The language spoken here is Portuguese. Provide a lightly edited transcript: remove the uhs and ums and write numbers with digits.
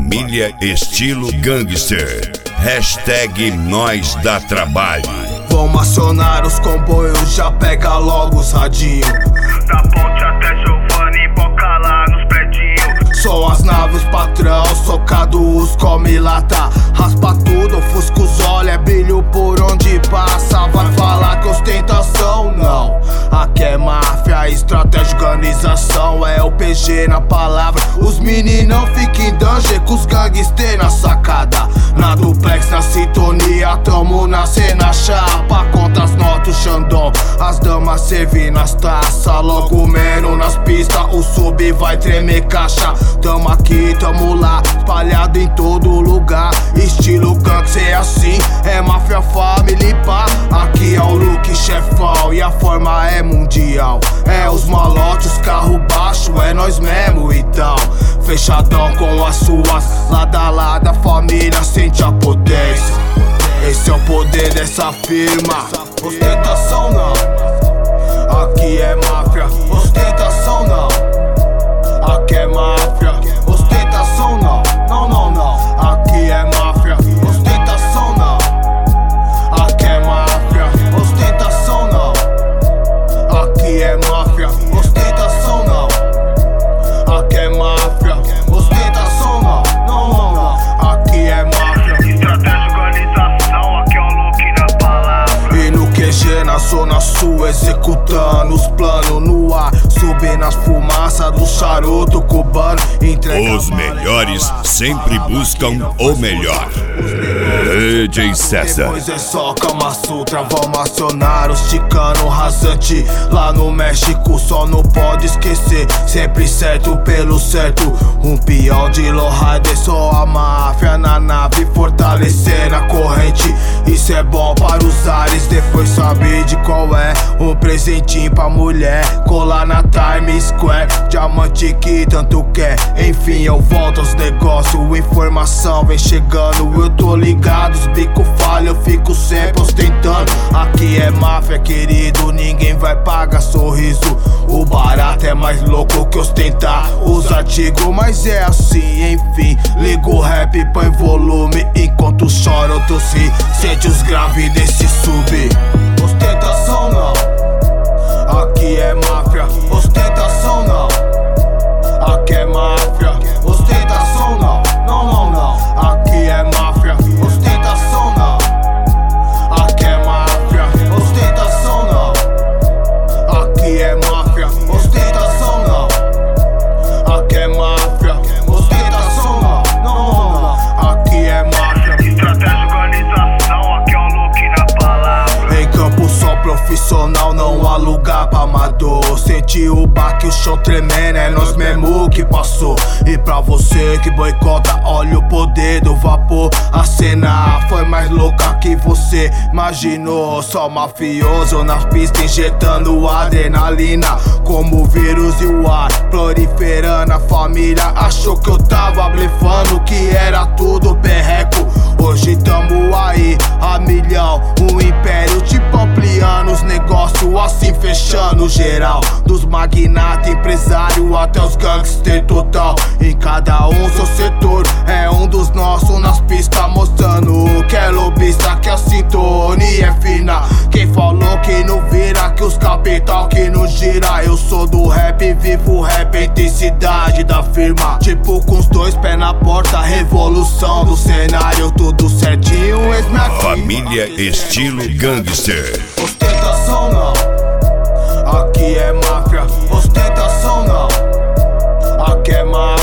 Família estilo gangster. Hashtag nós dá trabalho. Vamos acionar os comboios, já pega logo os radinhos. Da ponte até Giovanni, boca lá nos predinhos. Só as naves, patrão, socado os come lata. Raspa tudo, ofusca os olhos, é brilho por onde passa. Vai falar que ostentação, não. Aqui é máfia, estratégia, organização. É o PG na palavra. Os meninos não ficam em danger com os gangsters na sacada. Na duplex, na sintonia, tamo na cena chapa. Contra as notas, Xandão, as damas servindo as taças. Logo menos nas pistas, o sub vai tremer caixa. Tamo aqui, tamo lá, espalhado em todo lugar. Estilo gangster é assim, é máfia, família, pá. Aqui é o look chefão e a forma é mundial. É os malotes, os carro baixo, é nós mesmo então. Fechadão com as suas, lado a lado a família sente a potência. Esse é o poder dessa firma. Ostentação não, aqui é máfia. Ostentação não, aqui é máfia. Ostentação não, não, não, não. Aqui é máfia. Ostentação não, aqui é máfia. Ostentação não, aqui é máfia. Ostentação não, aqui é máfia. Ostentação não, não, não, não. Aqui é máfia. Estratégia, organização, aqui é o look na palavra. E no QG, na zona sul, executando os planos no ar. Subindo as fumaças do charuto cubano. Os melhores sempre buscam o melhor. DJ César. Depois é só Kama Sutra, vamos acionar os ticano rasante. Lá no México só não pode esquecer, sempre certo pelo certo. Um peão de lowrider, só a máfia na nave, fortalecendo a corrente. Isso é bom para os ares, depois sabe de qual é. Um presentinho pra mulher, colar na Times Square. Diamante que tanto quer, enfim eu volto aos negócios. Informação vem chegando, eu tô ligado. Os bico falha, eu fico sempre ostentando. Aqui é máfia, querido, ninguém vai pagar sorriso. O barato é mais louco que ostentar os artigos, mas é assim, enfim. Liga o rap, põe volume, enquanto chora outros ri. Sente os graves desse sub. Ostentação não, aqui é máfia. Ostentação não, aqui é máfia. Ostentação não, não, não, não. Aqui é máfia. Ostentação não, aqui é máfia. Ostentação não, aqui é máfia. Ostentação não, aqui é máfia. Ostentação não, não, não, não. Aqui é máfia. Estratégia, organização, aqui é o look na palavra. Em campo só profissional, não há lugar pra amador. Senti o baque, o chão tremendo, é nós mesmo que passou. E pra você que boicota, olha o poder do vapor. A cena foi mais louca que você imaginou. Só mafioso na pista injetando adrenalina, como o vírus e o ar proliferando. A família achou que eu tava blefando, que era tudo perreco. Hoje tamo aí, a milhão, um império tipo ampliando os negócios assim fechando geral. Dos magnatas, empresário até os gangster total. Em cada um seu setor, é um dos nossos nas pistas, mostrando que é lobista, que a sintonia é fina. Quem falou que não vira, que os capital que não gira. Eu sou do rap, vivo rap, a intensidade da firma. Tipo com os dois pés na porta, revolução do cenário, tudo certinho, eis-me aqui. Família estilo gangster. Ostentação não, aqui é máfia. Ostentação não, aqui é máfia.